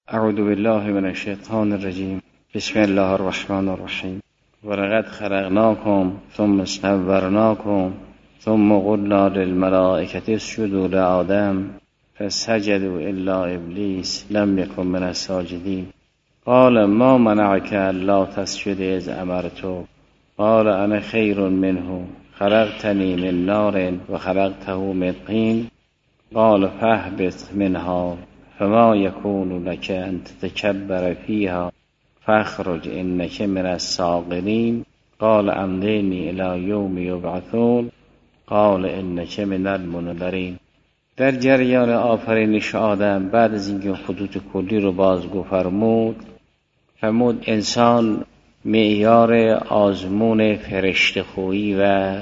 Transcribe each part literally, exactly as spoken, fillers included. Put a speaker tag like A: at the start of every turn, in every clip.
A: اعوذ بالله من الشیطان الرجیم. بسم الله الرحمن الرحیم. ولقد خلقناکم ثم صورناکم ثم قلنا للملائکة اسجدوا لآدم فسجدوا الا ابلیس لم یکن من الساجدین. قال ما منعك الا تسجد اذ امرتک قال انا خیر منه خلقتنی من نار و خلقته من طین قال فاهبط منها فما يكون لك أن تتكبر فيها فاخرج إنك من الصاغرين قال أمضني إلى يوم يبعثون قال إنك من المنذرين. در جریان آفرینش آدم بعد از اینکه خطوط کلی رو بازگو فرمود فرمود انسان معیار آزمون فرشته خویی و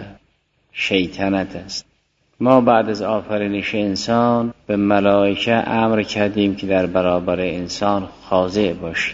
A: شیطنت است. ما بعد از آفرینش انسان به ملائکه امر کردیم که در برابر انسان خاضع باشید،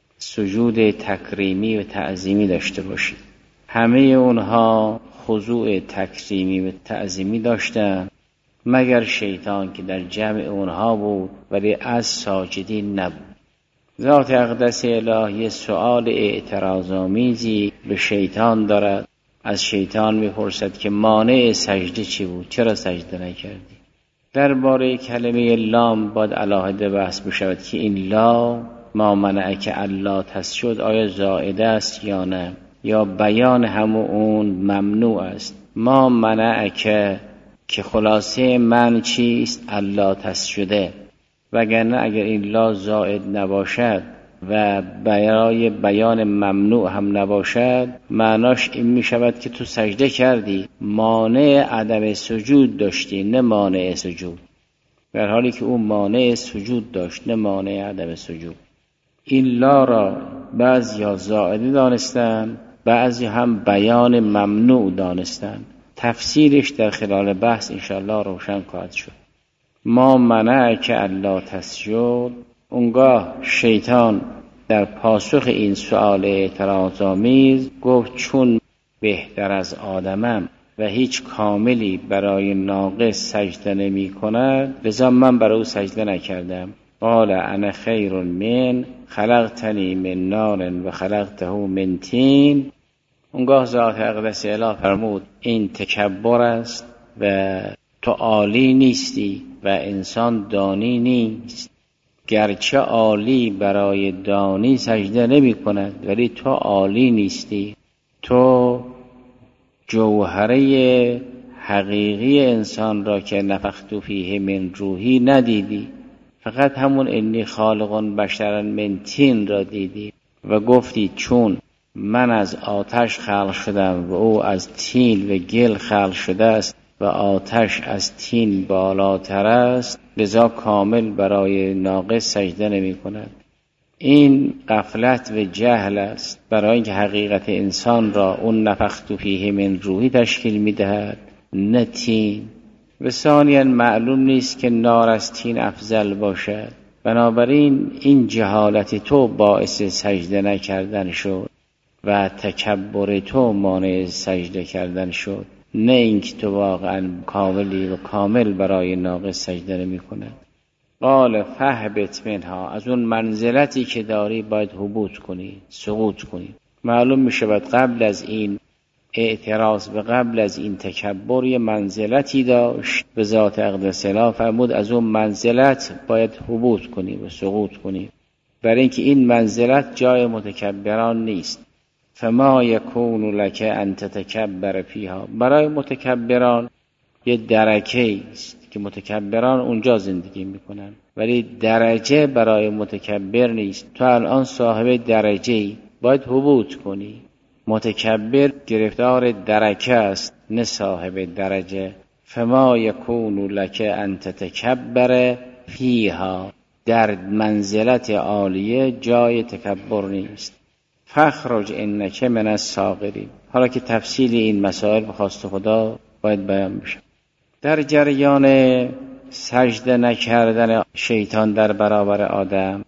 A: سجود تکریمی و تعظیمی داشته باشید. همه اونها خضوع تکریمی و تعظیمی داشتند مگر شیطان که در جمع اونها بود ولی از ساجدین نبود. ذات اقدس الهی سؤال اعتراض‌آمیزی به شیطان دارد. از شیطان میپرسد که مانع سجده چی بود؟ چرا سجده نکردی؟ درباره کلمه لام باید علاهده بحث بشود که این لا ما منعک الا تسجد آیا زائده است یا نه، یا بیان همون اون ممنوع است. ما منعک که خلاصه من چیست؟ الا تسجده. وگرنه اگر این لا زائد نباشد و برای بیان ممنوع هم نباشد معناش این می شود که تو سجده کردی مانع عدم سجود داشتی نه مانع سجود، در حالی که اون مانع سجود داشت نه مانع عدم سجود. این لا را بعضی ها زائده دانستن، بعضی هم بیان ممنوع دانستن. تفسیرش در خلال بحث انشاءالله روشن خواهد شد. ما منعک الا تسجد، اونگاه شیطان در پاسخ این سؤال اعتراض‌آمیز گفت چون بهتر از آدمم و هیچ کاملی برای ناقص سجده نمی کند لذا من برای او سجده نکردم. قال انا خیر من خلقتنی من نار و خلقته من طین. اونگاه ذات اقدس اله فرمود این تکبر است و تو عالی نیستی و انسان دانی نیست. گرچه عالی برای دانی سجده نمی کند ولی تو عالی نیستی. تو جوهره حقیقی انسان را که نفخت فیه من روحی ندیدی، فقط همون انی خالق بشرا من طین را دیدی و گفتی چون من از آتش خلق شدم و او از طین و گل خلق شده است و آتش از طین بالاتر است لذا کامل برای ناقص سجده نمی کند. این غفلت و جهل است برای اینکه حقیقت انسان را اون نفخت فیه من روحی تشکیل می دهد نه طین. و ثانیاً معلوم نیست که نار از طین افضل باشد. بنابراین این جهالت تو باعث سجده نکردن شد و تکبر تو مانع سجده کردن شد، نه اینکه تو واقعا کاملی و کامل برای ناقص سجده نمی کند. قال فاهبط منها، از اون منزلتی که داری باید هبوط کنی، سقوط کنی. معلوم می شود قبل از این اعتراض و قبل از این تکبر یه منزلتی داشت به ذات اقدس اله فرمود از اون منزلت باید هبوط کنی و سقوط کنی، برای اینکه این منزلت جای متکبران نیست. فما یکون لک ان تتکبر فیها، برای متکبران یه درکه است که متکبران اونجا زندگی میکنن ولی درجه برای متکبر نیست. تو الان صاحب درجه‌ای باید هبوط کنی. متکبر گرفتار درکه است نه صاحب درجه. فما یکون لک ان تتکبر فیها، در منزلت عالیه جای تکبر نیست. فخرج انک من الصاغرین. حالا که تفصیل این مسائل به خواست خدا باید بیان بشه. در جریان سجده نکردن شیطان در برابر آدم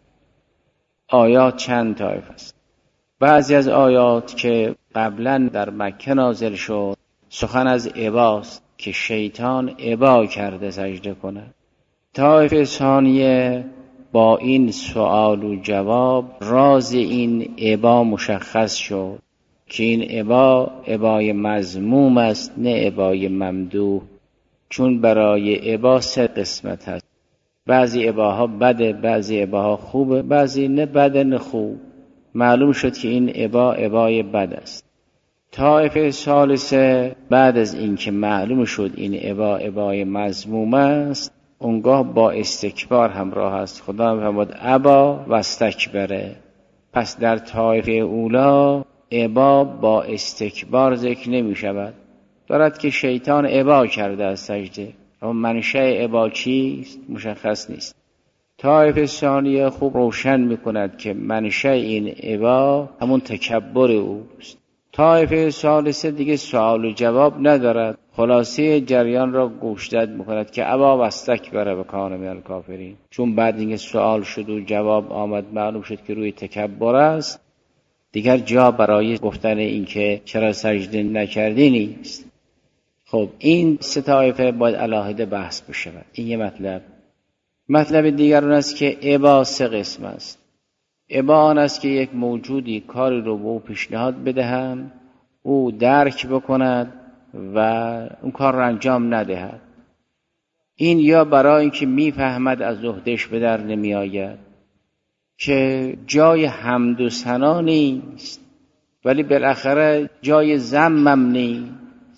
A: آیات چند طایف است. بعضی از آیات که قبلا در مکه نازل شد سخن از اباست که شیطان ابا کرده سجده کنه. طایف ثانیه با این سوال و جواب راز این ابا مشخص شد که این ابا ابای مذموم است، نه ابای ممدوح. چون برای ابا سه قسمت هست، بعضی اباها بده، بعضی اباها خوبه، بعضی نه بده نه خوب. معلوم شد که این ابا ابای بد است. طایفه ثالثه بعد از این که معلوم شد این ابا ابای مذموم است، اونگاه با استکبار همراه است. خدا می‌فرماید ابا و استکبره. پس در طایفه اولا ابا با استکبار ذکر نمی شود. دارد که شیطان ابا کرده از سجده، اما منشأ ابا چیست مشخص نیست. طایفه ثانیه خوب روشن می‌کند که منشأ این ابا همون تکبر اوست. طایفه ثالثه دیگه سوال و جواب ندارد، خلاصه جریان را گوشزد می‌کند که ابا و استکبر و کان من الکافرین. چون بعد اینکه سوال شد و جواب آمد معلوم شد که روی تکبر است، دیگر جا برای گفتن این که چرا سجده نکردی نیست. خب این سه طایفه باید علاهده بحث بشود. این یه مطلب. مطلب دیگر اون است که ابا سه قسم است. ابا آن است که یک موجودی کاری رو به او پیشنهاد بدهم، او درک بکند و اون کار رو انجام ندهد. این یا برای اینکه میفهمد از عهده‌اش به در نمی آید، که جای حمد و ثنا نیست، ولی بالاخره جای ذمم نیست.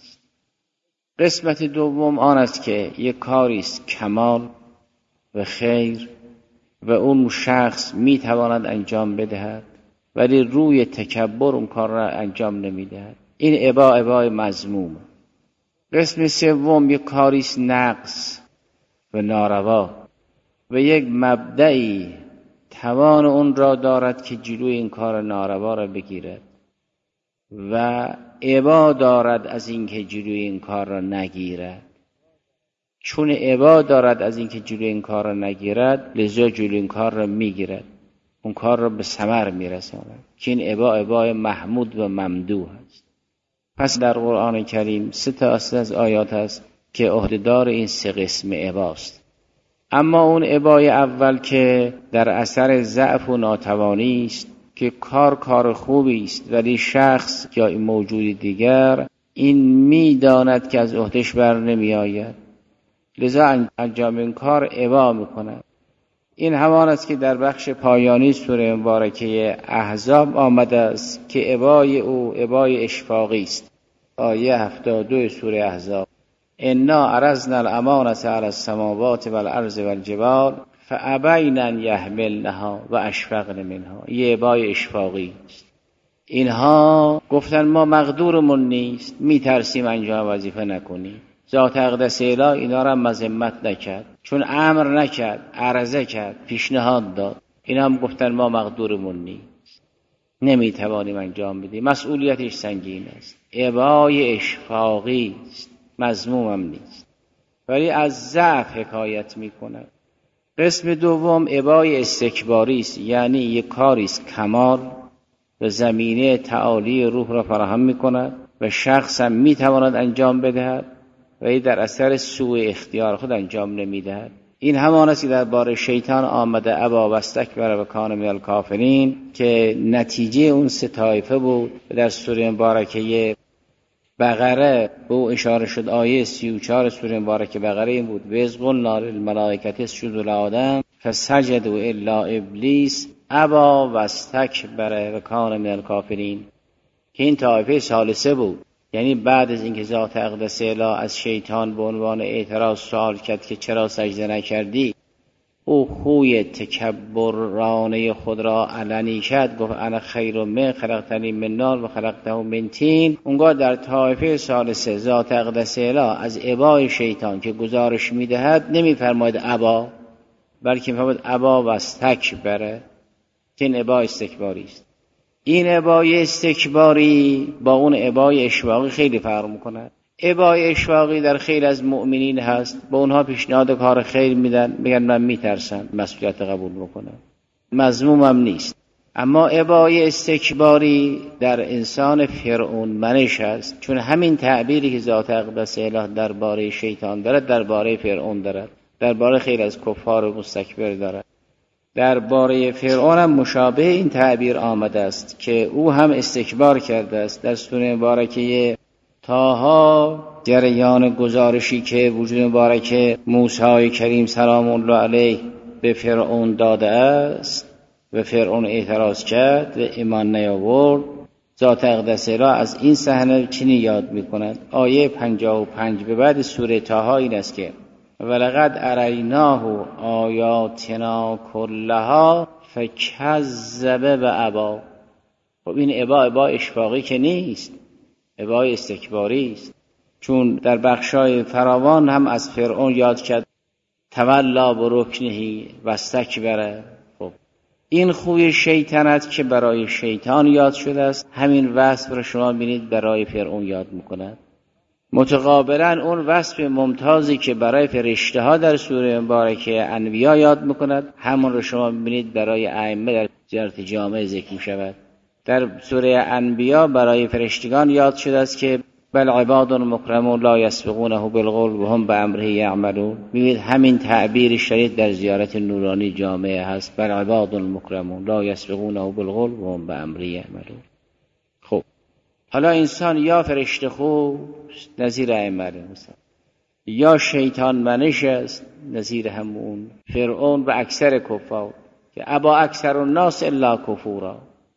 A: قسمت دوم آن است که یک کاری است کمال و خیر و اون شخص میتواند انجام بدهد، ولی روی تکبر اون کار را انجام نمیدهد. این ابا ابای مذموم. قسم سوم یک کاری است نقص و ناروا و یک مبدئی توان اون را دارد که جلوی این کار ناروا را بگیرد و ابا دارد از اینکه جلوی این کار را نگیرد. چون ابا دارد از اینکه جلوی این کار را نگیرد، لذا جلوی این کار را میگیرد، اون کار را به ثمر میرساند، که این ابا ابای محمود و ممدوح است. پس در قرآن کریم سه تا از آیات است که عهده‌دار این سه قسم اباست. اما اون ابای اول که در اثر ضعف و ناتوانی است، که کار کار خوبی است ولی شخص یا این موجود دیگر این میداند که از عهده‌اش بر نمی آید، لذا انجام این کار ابا میکند. این همان است که در بخش پایانی سوره مبارکه احزاب آمده است که ابای او ابای اشفاقی است. آیه هفتاد و دو سوره احزاب: انا عرضنا الامانة علی السماوات والارض والجبال فابین ان یحملنها و اشفقن منها. یه ابای اشفاقی است. اینها گفتن ما مقدورمون نیست، میترسیم انجام وظیفه نکنیم. ذات اقدس الهی اینا را مذمت نکرد، چون امر نکرد، عرضه کرد، پیشنهاد داد. اینا هم گفتن ما مقدورمون نیست، نمیتوانیم انجام بدیم، مسئولیتش سنگین است. ابای اشفاقی است، مذموم هم نیست، ولی از ضعف حکایت میکند. قسم دوم ابای استکباری است، یعنی یک کاری است کمال و زمینه تعالی روح را فراهم میکند و شخص هم میتواند انجام بدهد، ولی در اثر سوء اختیار خود انجام نمیدهد. این همان است که درباره شیطان آمده ابا و استکبر و کان من الکافرین، که نتیجه اون سه طایفه بود. در سوره مبارکه بقره به او اشاره شد. آیه سی و چهار سوره مبارکه بقره این بود: و اذ قلنا للملائکة اسجدوا لآدم فسجدوا الا ابلیس ابا و استکبر و کان من الکافرین، که این طایفه ثالثه بود. یعنی بعد از اینکه ذات اقدس الهی از شیطان به عنوان اعتراض سوال کرد که چرا سجده نکردی، او خوی تکبرانه خود را علنی کرد، گفت انا خیر من خلقتنی من نار و خلقته من طین. اونگاه در طایفه ثالثه ذات اقدس الهی از ابای شیطان که گزارش میدهد نمیفرماید ابا، بلکه میفرماید ابا و استکبر، که این ابا استکباری است. این ابای استکباری با اون ابای اشفاقی خیلی فرق میکنه. ابای اشفاقی در خیلی از مؤمنین هست، با اونها پیشنهاد کار خیر میدن، میگن من میترسم مسئولیت قبول بکنم، مذمومم نیست. اما ابای استکباری در انسان فرعون منش است، چون همین تعبیری که ذات اقدس الهی درباره شیطان دارد درباره فرعون دارد، درباره خیلی از کفار مستکبر دارد. درباره فرعون هم مشابه این تعبیر آمده است که او هم استکبار کرده است. در سوره مبارکه طه جریان گزارشی که وجود مبارک موسی کریم سلام الله علیه به فرعون داده است و فرعون اعتراض کرد و ایمان نیاورد، ذات اقدس را از این صحنه چنین یاد می‌کند. آیه پنجاه و پنج به بعد سوره طه این است که ولقد اریناه آیاتنا کلها فکذب و ابا. خب این ابا ابا اشفاقی که نیست، ابا استکباری است، چون در بخشای فراوان هم از فرعون یاد کرد تولا برکنهی و استکبره. خب این خوی شیطنت که برای شیطان یاد شده است، همین وصف را شما بینید برای فرعون یاد میکند. متقابلا اون وصف ممتازی که برای فرشته ها در سوره مبارکه انبیا یاد میکند، همون رو شما ببینید برای ائمه در جرات جامع ذکر شود. در سوره انبیا برای فرشتگان یاد شده است که بل عباد مکرمون لا یسبقونه بالقول و هم بامره یعملون. میبینید همین تعبیر شریف در زیارت نورانی جامعه هست، بل عباد مکرمون لا یسبقونه بالقول و هم بامره یعملون. خب حالا انسان یا فرشته خوب نظیر ائمه علیهم السلام، یا شیطان منش است نظیر همون فرعون و اکثر کفار که ابا اکثر الناس الا کفورا،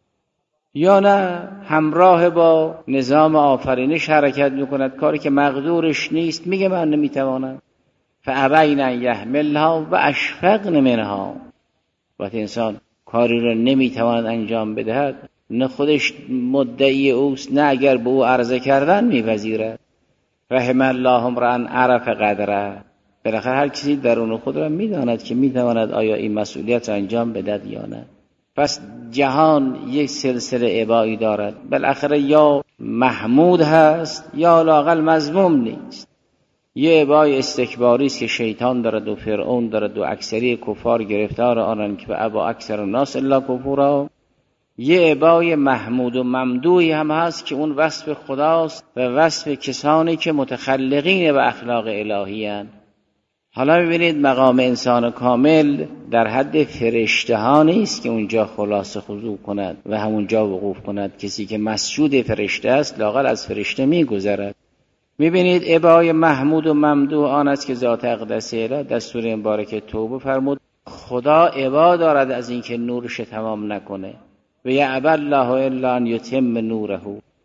A: یا نه همراه با نظام آفرینش حرکت میکند، کاری که مقدورش نیست میگه من نمیتوانم. فابین ان یحملها و اشفقن منها. وقتی انسان کاری را نمیتواند انجام بدهد، نه خودش مدعی اوست، نه اگر به او عرضه کردن میپذیرد. رحم الله امرأ عرف قدره. بالاخره هر کسی درون خود را میداند که میتواند آیا این مسئولیت را انجام بدهد یا نه. پس جهان یک سلسله ابایی دارد، بالاخره یا محمود هست یا لااقل مذموم نیست. یه ابای استکباری است که شیطان دارد و فرعون دارد و اکثری کفار گرفتار آنند که ابا اکثر الناس الا کفورا. یه ابای محمود و ممدوحی هم هست که اون وصف خداست و وصف کسانی که متخلقین به اخلاق الهی هستند. حالا ببینید مقام انسان کامل در حد فرشته ها نیست که اونجا خلاص خضوع کند و همونجا وقوف کند. کسی که مسجود فرشته است لااقل از فرشته میگذرد. میبینید ابای محمود و ممدوح آن است که ذات اقدسه را در سوره مبارکه توبه فرمود خدا ابا دارد از اینکه نورش تمام نکنه و یأبی الله الا ان یتم نوره،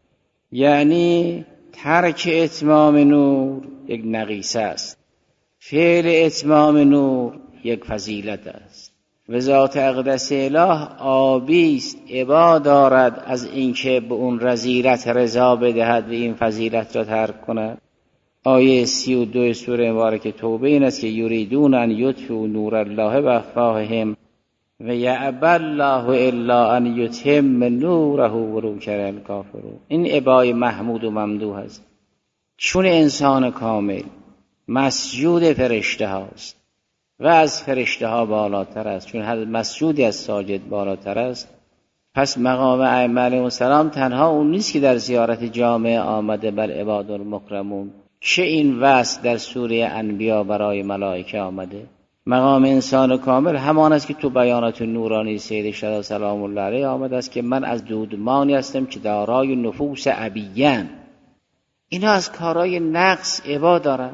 A: یعنی ترک اتمام نور یک نقیصه است، فعل اتمام نور یک فضیلت است. و ذات اقدس اله آبی است، ابا دارد از اینکه به اون رذیلت رضا بدهد و این فضیلت را ترک کند. آیه سی و دو سوره مبارکه توبه این است که یریدون ان یطفئوا نور الله بافواههم و یأبی الله الا ان یتم نوره ولو کره الکافرون. این ابای محمود و ممدوح است، چون انسان کامل مسجود فرشته هاست و از فرشته ها بالاتر است، چون هر مسجودی از ساجد بالاتر است. پس مقام ائمه علیهم السلام تنها اون نیست که در زیارت جامعه آمده بل عباد المکرمون، چه این وصف در سوره انبیا برای ملائکه آمده. مقام انسان کامل همان است که تو بیانات نورانی سید شهدا سلام الله علیه آمده است که من از دودمانی هستم که دارای نفوس ابیان. اینا از کارهای نقص ابا دارن.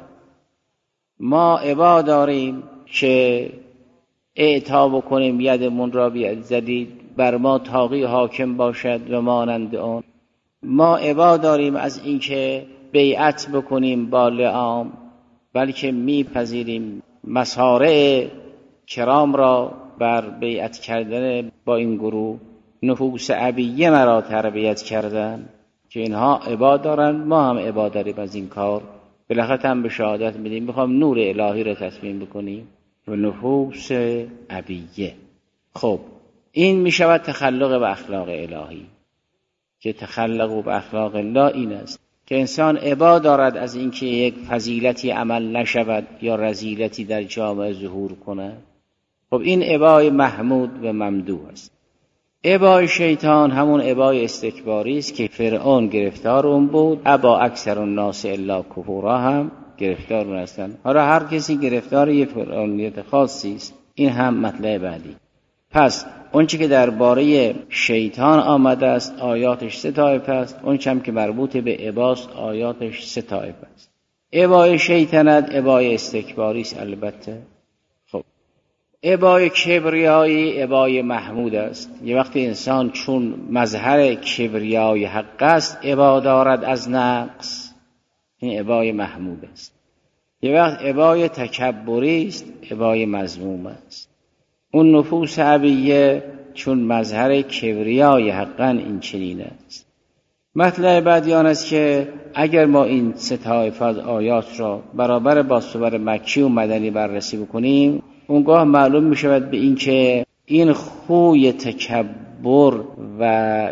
A: ما ابا داریم که اعطا بکنیم یدمون را بیزدید بر ما طاغی حاکم باشد و مانند آن. ما ابا داریم از اینکه بیعت بکنیم با لعام، بلکه میپذیریم مصارع کرام را بر بیعت کردن با این گروه. نفوس ابیه مرا تربیت کردن که اینها عباد دارن، ما هم عباد داریم از این کار. بالاخره هم به شهادت میدیم میخوام نور الهی را تصمیم بکنیم و نفوس ابیه. خب این میشود تخلق به اخلاق الهی، که تخلق به اخلاق الله این است که انسان عباد دارد از اینکه یک فضیلتی عمل نشود یا رذیلتی در جامعه ظهور کند. خب این عبای محمود و ممدوح است. عبای شیطان همون عبای استکباری است که فرعون گرفتار اون بود، ابا اکثر الناس الا کفورا هم گرفتار اون هستند. حالا هر کسی گرفتار یک فرعونیت خاصی است. این هم مطلب بعدی. پس اون چی که درباره شیطان آمده است آیاتش سه طایفه است، اون چی هم که مربوط به اباست آیاتش سه طایفه است. ابای شیطنت ابای استکباری است البته. خب ابای کبریایی ابای محمود است. یه وقتی انسان چون مظهر کبریای حق است ابا دارد از نقص، این ابای محمود است. یه وقت ابای تکبری است ابای مذموم است. اون نفوس عبیه چون مظهر کبریای حقا این چنین است. مطلب بعدی آن است که اگر ما این سه طایفه از آیات را برابر با سور مکی و مدنی بررسی بکنیم، اونگاه معلوم می شود به این که این خوی تکبر و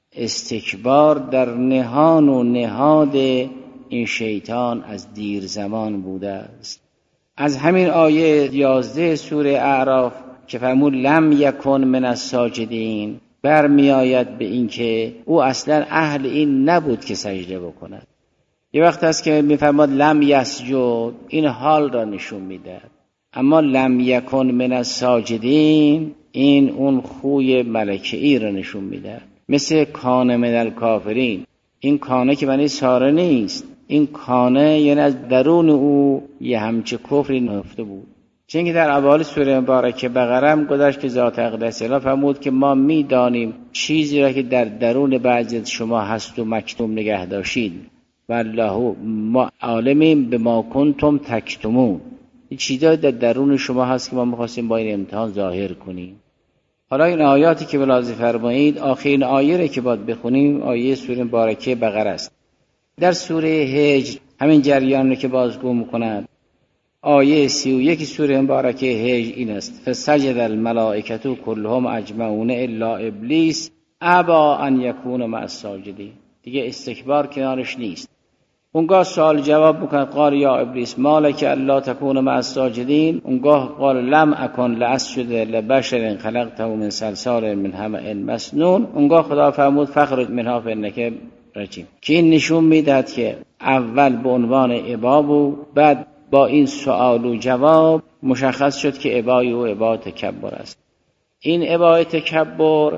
A: استکبار در نهان و نهاد این شیطان از دیر زمان بوده است. از همین آیه یازده سوره اعراف که فرمود لم یکن من الساجدین برمی آید به این که او اصلا اهل این نبود که سجده بکند. یه وقت هست که می فرماد لم یسجد، این حال را نشون میده، اما لم یکن من الساجدین این اون خوی ملکه‌ای را نشون میده. مثل کان من الکافرین، این کانه که معنی ساره نیست، این کانه یعنی از درون او یه همچه کفری نهفته بود. چون که در اول سوره مبارکه بقره هم گذشت که ذات اقدس اله فرمود که ما میدانیم چیزی را که در درون بعضی از شما هست و مکتوم نگه داشتید، والله ما عالمیم به ما کنتم تکتمون. این چیزا در درون شما هست که ما می‌خواستیم با این امتحان ظاهر کنیم. حالا این آیاتی که ملاحظه فرمایید آخرین آیه را که باید بخونیم آیه سوره مبارکه بقره است. در سوره هجر همین جریان رو که بازگو می‌کنند، آیه سی و یک سوره مبارکه هجر این است: فسجد الملائکه کلهم اجمعون الا ابلیس ابا ان یکون مع الساجدین. دیگه استکبار کنارش نیست. اونگاه سوال جواب میکنه قال یا ابلیس مالک الا تکون مع الساجدین. اونگاه قال لم اکن لاسجد لبشر خلقته من صلصال من حمأ مسنون. اونگاه خدا فرمود فخرج منها فانک رجیم، که این نشون میداد که اول به عنوان ابا بود، بعد با این سوال و جواب مشخص شد که ابای و ابا تکبر است. این ابای تکبر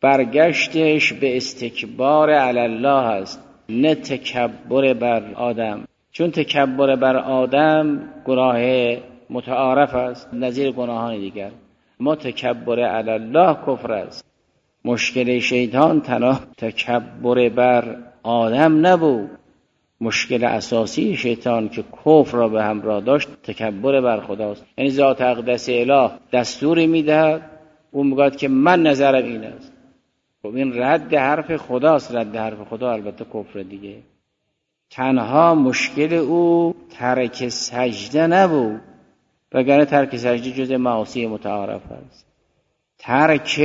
A: برگشتش به استکبار علی الله است، نه تکبر بر آدم. چون تکبر بر آدم گناه متعارف است نظیر گناهان دیگر، ما تکبر علی الله کفر است. مشکل شیطان تنها تکبر بر آدم نبود، مشکل اساسی شیطان که کفر را به همراه داشت تکبر بر خداست. یعنی ذات اقدس اله دستوری میدهد، اون میگه که من نظرم این است. خب این رد حرف خداست. رد حرف خدا البته کفر دیگه. تنها مشکل او ترک سجده نبود، وگرنه ترک سجده جز معاصی متعارف است. ترک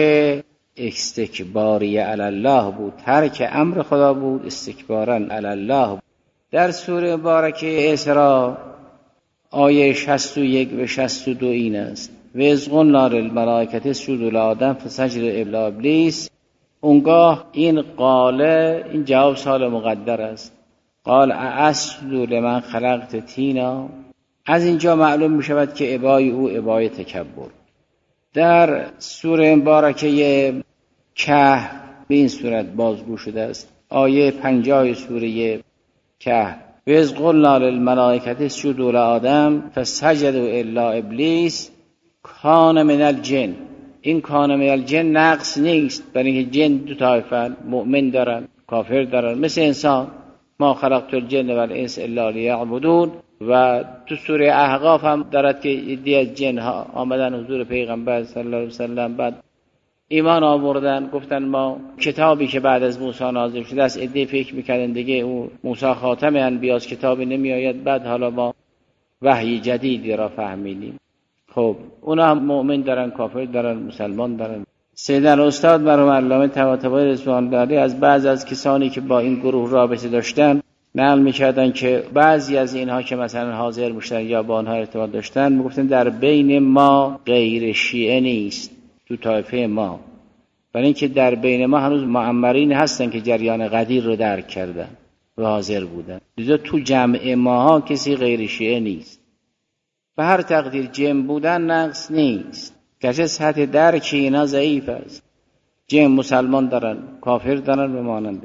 A: استکباری علی الله بود، ترک امر خدا بود، استکبارا علی الله بود. در سوره مبارکه اسراء آیه شصت و یک و شصت و دو این است: و اذ قلنا للملائکة اسجدوا لآدم فسجدوا الا ابلیس. اونگاه این قاله این جواب سال مقدر است. قال اسجد لمن خلقت طینا. از اینجا معلوم می شود که ابای او ابای تکبر. در سوره مبارکه کهف به این صورت بازگو شده است. آیه پنجاه سوره کهف: و اذ قلنا للملائکة اسجدوا لآدم فسجدوا الا ابلیس کان من الجن. این کان من الجن نقص نیست، برای اینکه جن دو طایفه، مؤمن دارن کافر دارن، مثل انسان. ما خلقت الجن والانس الا لیعبدون. و تو سوره احقاف هم دارد که عده از جن ها آمدن حضور پیغمبر صلی الله علیه وسلم، بعد ایمان آوردن، گفتن ما کتابی که بعد از موسی نازل شده است، عده فکر میکردن دیگه او موسی خاتم انبیاست، کتابی نمی آید، بعد حالا ما وحی جدیدی را فهمیدیم. خب اونا هم مؤمن دارن، کافر دارن، مسلمان دارن. سیدن استاد مرحوم علامه طباطبایی رضوان الله علیه از بعض از کسانی که با این گروه رابطه داشتن نقل میکردن که بعضی از اینها که مثلا حاضر میشدن یا با آنها ارتباط داشتن میگفتن در بین ما غیر شیعه نیست تو طایفه ما، برای اینکه در بین ما هنوز معمرین هستن که جریان قدیر رو درک کردن و حاضر بودن. لذا تو جمع ماها کسی غیر شیعه نیست. به هر تقدیر جمع بودن نقص نیست، گرچه سطح درک اینا ضعیف است، جن مسلمان دارن، کافر دارن و ماننده،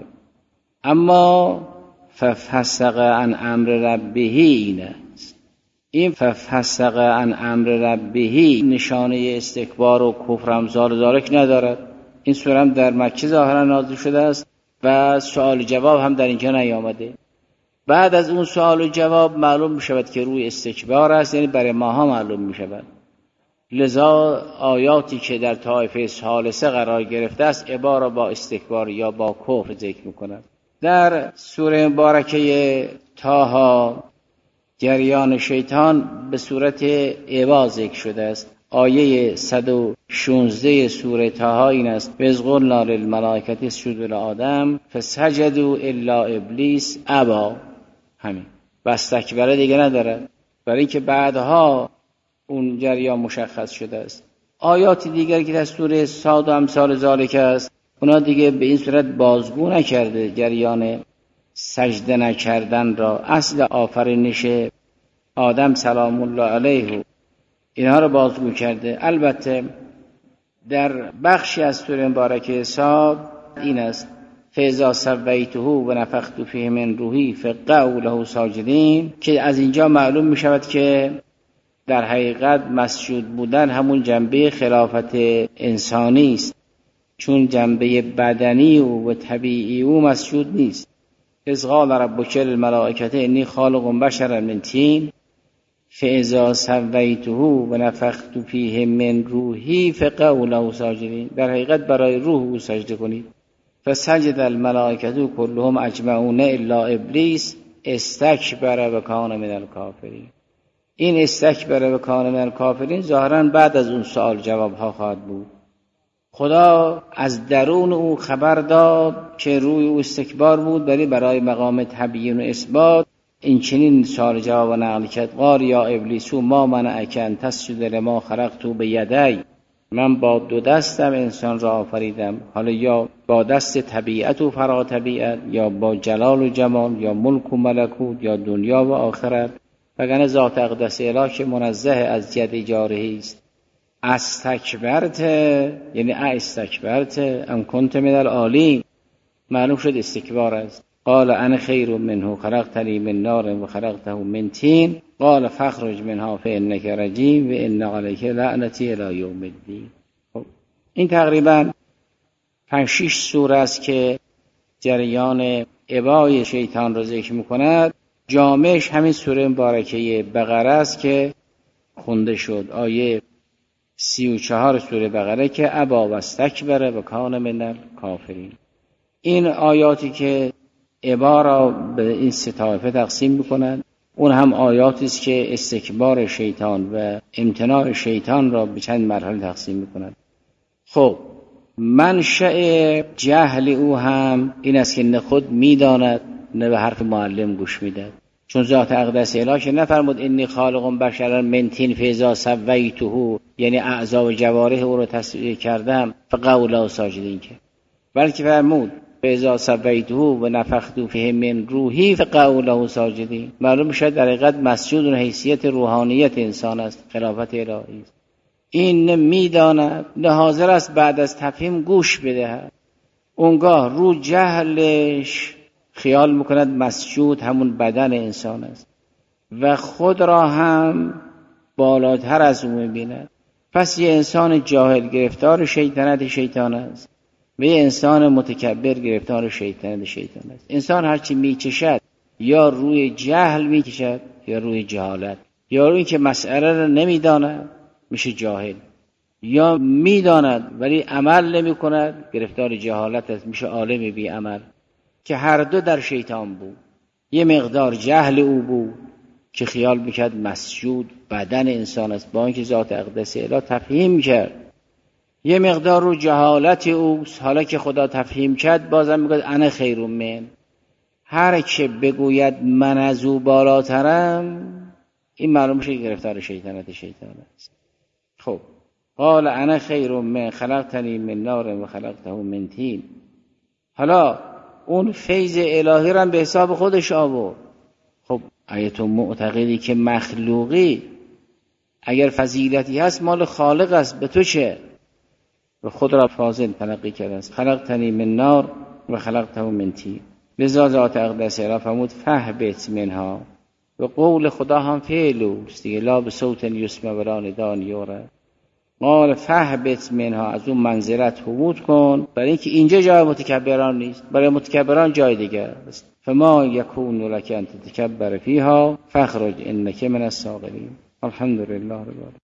A: اما ففسق عن امر ربه این است. این ففسق عن امر ربه نشانه استکبار و کفر امثال ذالک ندارد. این سوره هم در مکه ظاهرا نازل شده است و سوال جواب هم در اینجا نیامده. بعد از اون سوال و جواب معلوم می شود که روی استکبار است، یعنی برای ماها معلوم می شود. لذا آیاتی که در طایفه ثالثه قرار گرفته است عبارت با استکبار یا با کفر ذکر می کند. در سوره مبارکه طه جریان شیطان به صورت عبا ذکر شده است. آیه صد و شانزده سوره طه این است: وَإِذْ قُلْنَا لِلْمَلَائِکَةِ اسْجُدُوا لِآدَمَ فَسَجَدُوا إِلَّا إِبْلِیسَ أَبَى. همین بس تکبره دیگه نداره، برای اینکه بعدها اون جریان مشخص شده است. آیات دیگر که در سوره صاد و امثال ذالک است، اونا دیگه به این صورت بازگو نکرده جریان سجده نکردن را. اصل آفرینش آدم سلام الله علیه اینها رو بازگو کرده. البته در بخشی از سوره مبارکه صاد این است: فاذا سویته و نفخت فیه من روحی فقعوا له ساجدین، که از اینجا معلوم می شود که در حقیقت مسجود بودن همون جنبه خلافت انسانی است، چون جنبه بدنی و طبیعی او مسجود نیست. اذ قال ربک للملائکة انی خالق بشرا من طین فاذا سویته و نفخت فیه من روحی فقعوا له ساجدین. در حقیقت برای روح او سجده کنید. فسجد الملائکة كلهم اجمعون الا ابلیس استکبر و کان من الکافرین. این استکبر و کان من الکافرین ظاهرا بعد از اون سوال جواب ها خواهد بود. خدا از درون او خبر داد که روی او استکبار بود، ولی برای مقام تبیین و اثبات این چنین سوال جواب نقل کرد: قال یا ابلیس ما منعک ان تسجد لما خلقت بیدی. من با دو دستم انسان را آفریدم، حالا یا با دست طبیعت و فرا طبیعت، یا با جلال و جمال، یا ملک و ملکوت، یا دنیا و آخرت، وگرنه ذات اقدس الهی که منزه از ید جارحی است. استکبرت یعنی استکبرت ام کنت من العالین، معلوم شد استکبار است. قال انا خیر منه خلقتنی من نار و خلقته من طین قال فاخرج منها فانک رجیم و ان علیک لعنتی الی یوم الدین. این تقریبا پنج شش سوره است که جریان ابای شیطان را ذکر می‌کند. جامعش همین سوره مبارکه بقره است که خونده شد، آیه سی و چهار سوره بقره که ابا و استکبر و کان من الکافرین. این آیاتی که ابا را به این سه طایفه تقسیم می‌کنند، اون هم آیاتی است که استکبار شیطان و امتناع شیطان را به چند مرحله تقسیم می‌کنند. خب منشأ جهل او هم این است که نه خود می‌داند نه به حرف معلم گوش می‌دهد، چون ذات اقدس الهی که نفرمود انی خالق بشرا من طین فاذا سویته، یعنی اعضا و جوارح او را تسویه کردم فقعوا له ساجدین، که بلکه فرمود فاذا سویته و نفخت فیه من روحی فقعوا له ساجدین. معلوم شد در حقیقت مسجود و حیثیت روحانیت انسان است، خلافت الهی است. این میداند، نه حاضر است بعد از تفهیم گوش بدهد. اونگاه رو جهلش خیال میکند مسجود همون بدن انسان است و خود را هم بالاتر از اون میبیند. پس یه انسان جاهل گرفتار شیطنت شیطان است و یه انسان متکبر گرفتار شیطنت شیطان است. انسان هرچی میکشد یا روی جهل میکشد یا روی جهالت، یا روی که مسئله را نمیداند میشه جاهل، یا میداند ولی عمل نمی کند گرفتار جهالت است، میشه عالم بی عمل، که هر دو در شیطان بود. یه مقدار جهل او بود که خیال میکرد مسجود بدن انسان است با اینکه ذات اقدس الهی تفهیم کرد. یه مقدار رو جهالت او، حالا که خدا تفهیم کرد بازم میگه انا خیر من. هر که بگوید من از او بالاترم، این معلوم میشه گرفتار شیطنت شیطان است. خب قال انا خیر من خلقتنی من نار و خلقته من طین. حالا اون فیض الهی را به حساب خودش آورد. خب اگه تو معتقدی که مخلوقی، اگر فضیلتی هست مال خالق است، به تو چه؟ و خود را فاضل تلقی کرده است. خلقتنی من نار و خلقته من طین. لذا ذات اقدس را فرمود فهبط منها. و قول خدا هم فعل است دیگه، لا به صوت یسمع ولا نداء یرى. قال فهبط منها، از اون منزلت حبوط کن، برای اینکه اینجا جای متکبران نیست، برای متکبران جای دیگه است. فما یکون لک ان تتکبر فیها فاخرج انک من الصاغرین. الحمدلله رب العالمین.